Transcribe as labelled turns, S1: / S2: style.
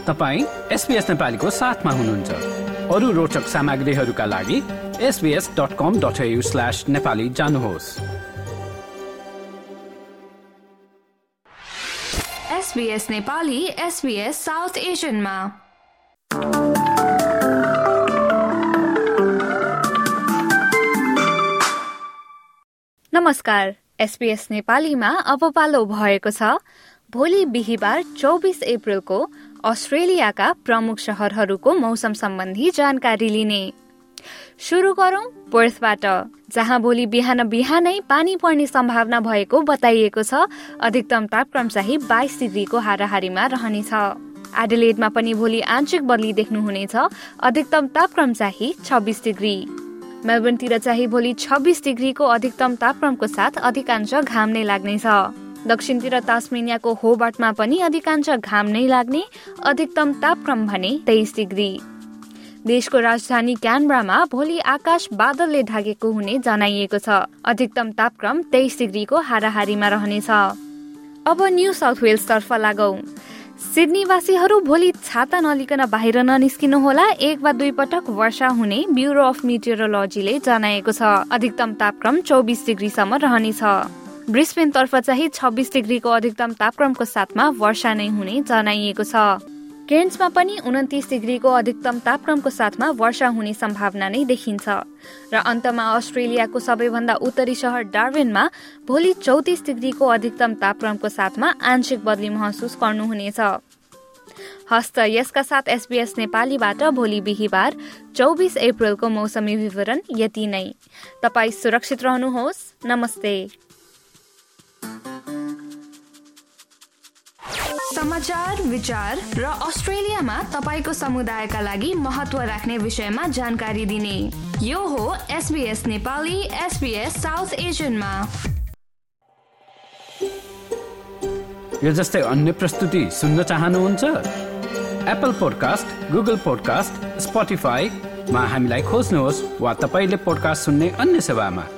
S1: तपाईं SBS नेपालीको साथमा हुनुहुन्छ। अरू रोचक सामग्रीहरूका लागि sbs.com.au/nepali जानुहोस्।
S2: SBS नेपाली SBS साउथ एशियनमा। नमस्कार, SBS नेपालीमा अब पालो भएको छ भोलि बिहीबार 24 अप्रिलको अस्ट्रेलियाका प्रमुख शहरहरूको मौसम सम्बन्धी जानकारी लिने। सुरु गरौं पर्थबाट, जहाँ भोलि बिहानै पानी पर्ने सम्भावना भएको बताइएको छ। अधिकतम तापक्रम चाहिँ 22 डिग्रीको हाराहारीमा रहनेछ। एडिलेडमा पनि भोलि आंशिक बदली देख्नुहुनेछ। अधिकतम तापक्रम चाहिँ 26 डिग्री। मेलबर्नतिर चाहिँ भोलि 26 डिग्रीको अधिकतम तापक्रमको साथ अधिकांश घाम नै लाग्नेछ। दक्षिणतिर तास्मेनियाको होबार्टमा पनि अधिकांश घाम नै लाग्ने। अधिकतम तापक्रम भने 23 डिग्री। देशको राजधानी क्यानबरामा भोलि आकाश बादलले ढाकेको हुने जनाइएको छ। अधिकतम तापक्रम 23 डिग्रीको हाराहारीमा रहनेछ। अब न्यू साउथ वेल्स तर्फ लागौं। सिडनीवासीहरू भोलि छाता नलिकन बाहिर ननिस्किनुहोला। 1 वा 2 पटक वर्षा हुने ब्युरो अफ मेटियोरोलोजीले जनाएको छ। अधिकतम तापक्रम 24 डिग्रीसम्म रहनेछ। ब्रिस्बेन तर्फ चाहिँ 26 डिग्रीको अधिकतम तापक्रमको साथमा वर्षा नै हुने जनाइएको छ। केन्समा पनि 29 डिग्रीको अधिकतम तापक्रमको साथमा वर्षा हुने सम्भावना नै देखिन्छ। र अन्तमा अस्ट्रेलियाको सबैभन्दा उत्तरी शहर डार्विनमा भोलि 34 डिग्रीको अधिकतम तापक्रमको साथमा आंशिक बदली महसुस गर्नुहुनेछ। हस्त यसका साथ SBS नेपालीबाट भोलि बिहीबार 24 अप्रिलको मौसमी विवरण यति नै। तपाईं सुरक्षित रहनुहोस्। नमस्ते। समाचार, विचार र अस्ट्रेलियामा तपाईको समुदायका लागि महत्व राख्ने विषयमा जानकारी दिने यो हो SBS नेपाली SBS साउथ एशियनमा।
S1: यो जस्तै अन्य प्रस्तुति सुन्न चाहनुहुन्छ? एप्पल पोडकास्ट, गुगल पोडकास्ट, स्पोटिफाईमा हामीलाई खोज्नुहोस् वा तपाईले पोडकास्ट सुन्ने अन्य सेवामा।